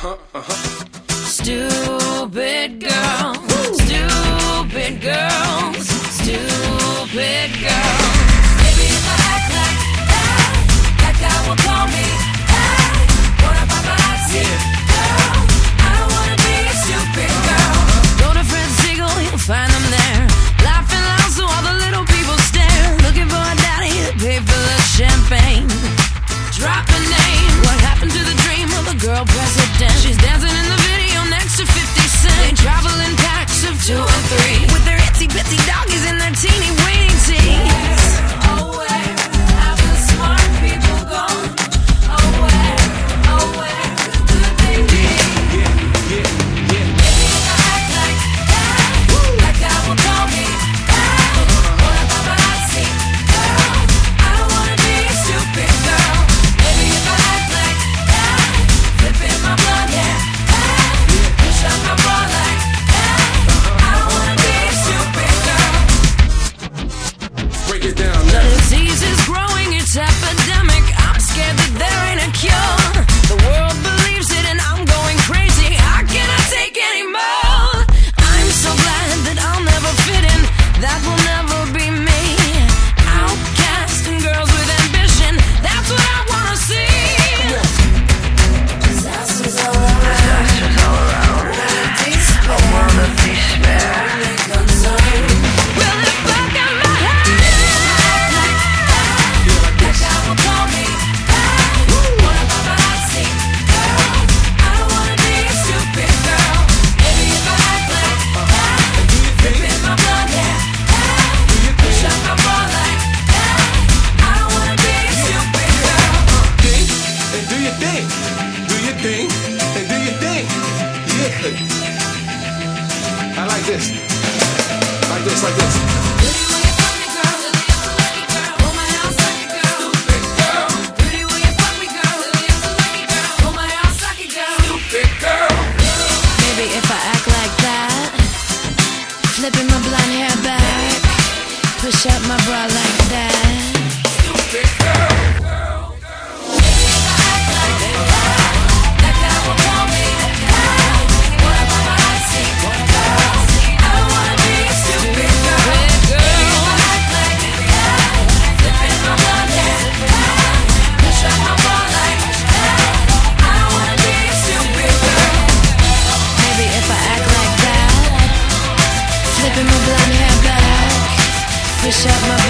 Stupid girl, stupid girls, stupid girls. Maybe if I act like that guy will call me. What about my seat? Girl, I don't wanna be a stupid girl. Go to Fred Siegel, you'll find them there, laughing loud so all the little people stare, looking for a daddy to pay for the champagne. Drop a name. What happened to the dream of a girl president? She's dancing in the video next to 50 Cent. They travel in packs of 2 and 3 with their itsy bitsy doggies and their teeny waiting teeth. Oh, where have the smart people gone? Oh, where could they be? Maybe if I act like that guy will call me. What about my hot seat? Girl, I don't wanna be a stupid girl. Maybe if I act like that, flipping my blood, push up my bra like that. I don't wanna be a stupid girl. Break it down The now. disease is growing, it's epidemic. I'm scared that there ain't a cure. The world believes it and I'm going crazy. I cannot take anymore. I'm so glad that I'll never fit in. That will never be me. Outcast and girls with ambition. That's what I wanna see. Disasters all around. I wanna be spared. Only concern. Well, if I got my head, that guy will call me. What about my hot seat? Girl, I don't wanna be a stupid girl. Maybe if I act like that, flipping my blood, push up my bra like that. I don't wanna be a stupid girl. Think and do your thing. Do your thing and do your thing. Yeah. I like this. Like this, like this. Pretty will you fuck me, girl? Lily, I'm a lucky girl. Oh my, I'll suck it, girl. Stupid girl. Pretty will you fuck me, girl? Lily, I'm a lucky girl. Oh my, I'll suck it, girl. Stupid girl. Maybe if I act like that, flipping my blonde hair back, push up my bra like that. Stupid girl. That guy will call me. What about my hot seat? Girl, I don't wanna be a stupid girl. Maybe if I act like that, flipping my blonde hair, push up my bra like that. I don't wanna be a stupid girl. Maybe if I act like that, flipping my blonde hair back, push up my